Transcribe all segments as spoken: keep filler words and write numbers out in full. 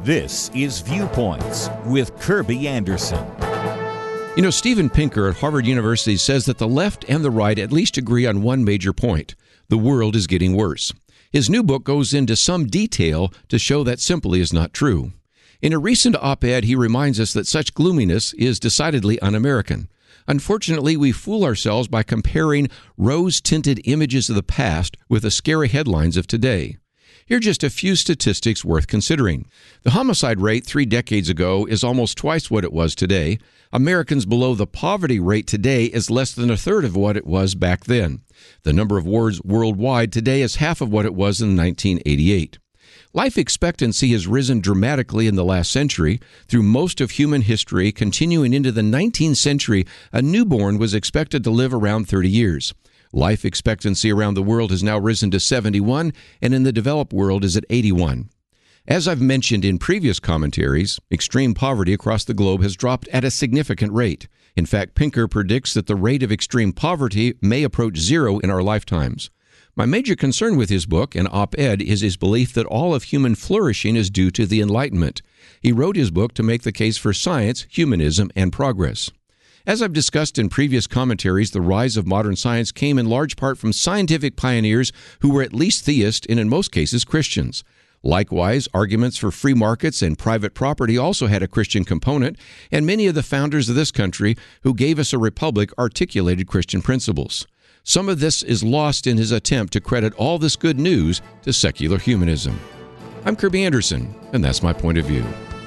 This is Viewpoints with Kirby Anderson. You know, Steven Pinker at Harvard University says that the left and the right at least agree on one major point. The world is getting worse. His new book goes into some detail to show that simply is not true. In a recent op-ed, he reminds us that such gloominess is decidedly un-American. Unfortunately, we fool ourselves by comparing rose-tinted images of the past with the scary headlines of today. Here are just a few statistics worth considering. The homicide rate three decades ago is almost twice what it was today. Americans below the poverty rate today is less than a third of what it was back then. The number of wars worldwide today is half of what it was in nineteen eighty-eight. Life expectancy has risen dramatically in the last century. Through most of human history, continuing into the nineteenth century, a newborn was expected to live around thirty years. Life expectancy around the world has now risen to seventy-one, and in the developed world is at eighty-one. As I've mentioned in previous commentaries, extreme poverty across the globe has dropped at a significant rate. In fact, Pinker predicts that the rate of extreme poverty may approach zero in our lifetimes. My major concern with his book and op-ed is his belief that all of human flourishing is due to the Enlightenment. He wrote his book to make the case for science, humanism, and progress. As I've discussed in previous commentaries, the rise of modern science came in large part from scientific pioneers who were at least theists and in most cases Christians. Likewise, arguments for free markets and private property also had a Christian component, and many of the founders of this country who gave us a republic articulated Christian principles. Some of this is lost in his attempt to credit all this good news to secular humanism. I'm Kirby Anderson, and that's my point of view.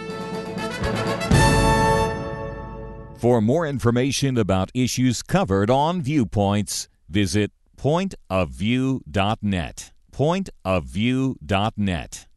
For more information about issues covered on Viewpoints, visit point of view dot net. point of view dot net.